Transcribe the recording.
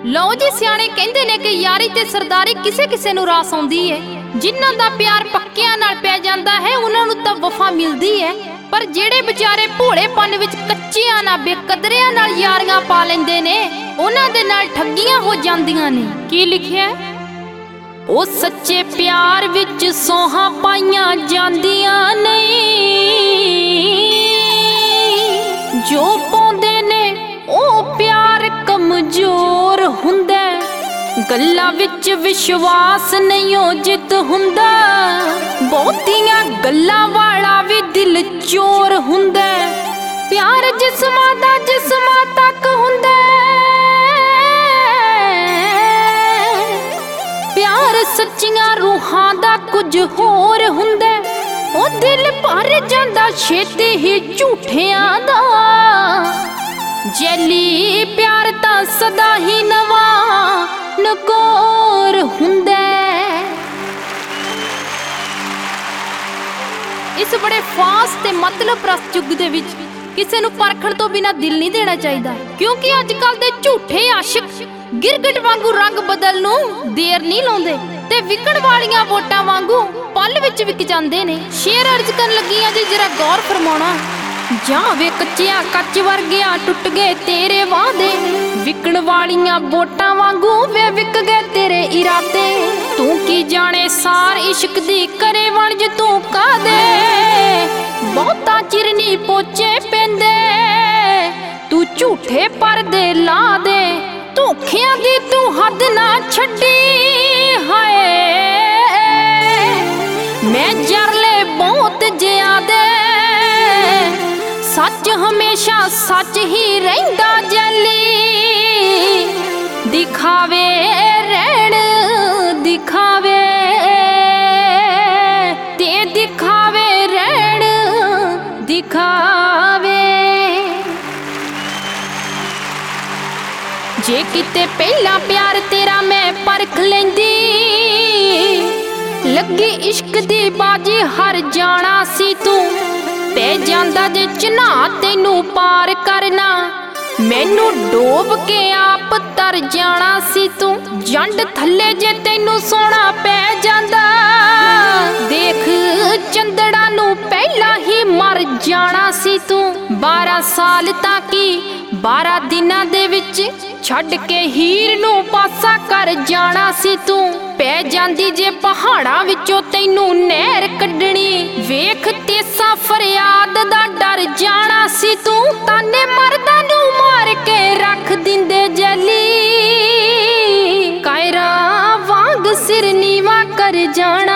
ਲਓ ਜੀ, ਸਿਆਣੇ ਕਹਿੰਦੇ ਨੇ ਕਿ ਯਾਰੀ ਤੇ ਸਰਦਾਰੀ ਕਿਸੇ ਕਿਸੇ ਨੂੰ ਰਾਸ ਆਉਂਦੀ ਹੈ। ਜਿਨ੍ਹਾਂ ਦਾ ਪਿਆਰ ਪੱਕਿਆਂ ਨਾਲ ਪੈ ਜਾਂਦਾ ਹੈ ਉਹਨਾਂ ਨੂੰ ਤਾਂ ਵਫਾ ਮਿਲਦੀ ਹੈ, ਪਰ ਜਿਹੜੇ ਵਿਚਾਰੇ ਭੋਲੇਪਨ ਵਿੱਚ ਕੱਚਿਆਂ ਨਾ ਬੇਕਦਰਿਆਂ ਨਾਲ ਯਾਰੀਆਂ ਪਾ ਲੈਂਦੇ ਨੇ ਉਹਨਾਂ ਦੇ ਨਾਲ ਠੱਗੀਆਂ ਹੋ ਜਾਂਦੀਆਂ ਨੇ। ਕੀ ਲਿਖਿਆ? ਉਹ ਸੱਚੇ ਪਿਆਰ ਵਿੱਚ ਸੌਹਾਂ ਪਾਈਆਂ ਜਾਂਦੀਆਂ ਨਹੀਂ, ਜੋ ਪਾਉਂਦੇ ਨੇ ਉਹ ਪਿਆਰ ਕਮਜ਼ੋਰ ਹੁੰਦਾ, ਗੱਲਾਂ ਵਿੱਚ ਵਿਸ਼ਵਾਸ ਨਹੀਂ ਉਹ ਜਿੱਤ ਹੁੰਦਾ, ਬਹੁਤੀਆਂ ਗੱਲਾਂ ਵਾਲਾ ਵੀ ਦਿਲ ਚੋਰ ਹੁੰਦਾ, ਪਿਆਰ ਜਿਸਮਾਂ ਦਾ ਜਿਸਮਾਂ ਤੱਕ ਹੁੰਦਾ, ਪਿਆਰ ਸੱਚੀਆਂ ਰੂਹਾਂ ਦਾ ਕੁਝ ਹੋਰ ਹੁੰਦਾ, ਉਹ ਦਿਲ ਭਰ ਜਾਂਦਾ ਛੇਤੀ ਹੀ ਝੂਠਿਆਂ ਦਾ, ਜੈਲੀ ਪਿਆਰ ਤਾਂ ਸਦਾ ਹੀ ਨਵਾਂ ਨਕੋਰ ਹੁੰਦਾ। ਇਸ ਬੜੇ ਫਾਸਟ ਤੇ ਮਤਲਬ ਪ੍ਰਸਤ ਯੁੱਗ ਦੇ ਵਿੱਚ ਕਿਸੇ ਨੂੰ ਪਰਖਣ ਤੋਂ ਬਿਨਾਂ ਦਿਲ ਨਹੀਂ ਦੇਣਾ ਚਾਹੀਦਾ, ਕਿਉਂਕਿ ਅੱਜ ਕੱਲ ਦੇ ਝੂਠੇ ਆਸ਼ਿਕ ਗਿਰਗਿਟ ਵਾਂਗੂ ਰੰਗ ਬਦਲ ਨੂੰ ਦੇਰ ਨਹੀਂ ਲਾਉਂਦੇ ਤੇ ਵਿਕਣ ਵਾਲੀਆਂ ਵੋਟਾਂ ਵਾਂਗੂ ਪਲ ਵਿੱਚ ਵਿਕ ਜਾਂਦੇ ਨੇ। ਸ਼ੇਰ ਅਰਜ਼ ਕਰਨ ਲੱਗੀ ਆ ਜੀ, ਜਰਾ ਗੌਰ ਫਰਮਾਉਣਾ। ਜਾਂ ਵੇ ਕੱਚਿਆਂ ਕੱਚ ਵਰਗਿਆਂ ਟੁੱਟ ਗਏ ਤੇਰੇ ਵਾਅਦੇ, ਵਿਕਣ ਵਾਲੀਆਂ ਵੋਟਾਂ ਵਾਂਗੂ ਵੇ ਵਿਕ ਗਏ ਤੇਰੇ ਇਰਾਦੇ, ਤੂੰ ਕੀ ਜਾਣੇ ਸਾਰ ਇਸ਼ਕ ਦੀ ਕਰੇ ਵਣਜ ਤੂੰ ਕਾਦੇ, ਬਹੁਤਾ ਚਿਰ ਨੀ ਪੋਚੇ ਪੈਂਦੇ ਤੂੰ ਝੂਠੇ ਪਰਦੇ ਲਾ ਦੇ, ਧੋਖਿਆਂ ਦੀ ਤੂੰ ਹੱਦ ਨਾ ਛੱਡੀ ਹਾਏ, ਮੈਂ ਜਰਲੇ ਬਹੁਤ ਜ਼ਿਆਦੇ, ਸੱਚ ਹਮੇਸ਼ਾ ਸੱਚ ਹੀ ਰਹਿੰਦਾ ਜੈਲੀ, ਦਿਖਾਵੇ ਰਹਿਣ ਦਿਖਾਵੇ ਤੇ ਦਿਖਾਵੇ ਰਹਿਣ ਦਿਖਾਵੇ, ਜੇ ਕਿਤੇ ਪਹਿਲਾਂ ਪਿਆਰ ਤੇਰਾ ਮੈਂ ਪਰਖ ਲੈਂਦੀ, ਲੱਗੀ ਇਸ਼ਕ ਦੀ ਬਾਜੀ ਹਰ ਜਾਣਾ ਸੀ ਤੂੰ, ਪੈ ਜਾਂਦਾ ਜੇ ਚਨਾ ਤੈਨੂੰ ਪਾਰ ਕਰਨਾ, ਮੈਨੂੰ ਡੋਬ ਕੇ ਆਪ ਤਰ ਜਾਣਾ ਸੀ ਤੂੰ, ਜੰਡ ਥੱਲੇ ਜੇ ਤੈਨੂੰ ਸੋਣਾ ਪੈ ਜਾਂਦਾ, ਦੇਖ ਚੰਦੜਾ ਨੂੰ ਪਹਿਲਾਂ ਹੀ ਮਰ ਜਾਣਾ ਸੀ ਤੂੰ, 12 ਸਾਲ ਤਾਂ ਕੀ 12 ਦਿਨਾਂ ਦੇ ਵਿੱਚ ਛੱਡ ਕੇ ਹੀਰ ਨੂੰ ਪਾਸਾ ਕਰ ਜਾਣਾ ਸੀ ਤੂੰ, ਪੈ ਜਾਂਦੀ ਜੇ ਪਹਾੜਾਂ ਵਿੱਚੋਂ ਤੈਨੂੰ ਨਹਿਰ ਕੱਢਣੀ, ਵੇਖ ਤੇਸਾ ਫਰਿਆਦ ਦਾ ਡਰ ਜਾਣਾ ਸੀ ਤੂੰ, ਤਾਨੇ ਮਰਦਾਂ ਨੂੰ ਮਾਰ ਕੇ ਰੱਖ ਦਿੰਦੇ ਜੈਲੀ, ਕਾਇਰਾ ਵਾਂਗ ਸਿਰ ਨੀਵਾ ਕਰ ਜਾਣਾ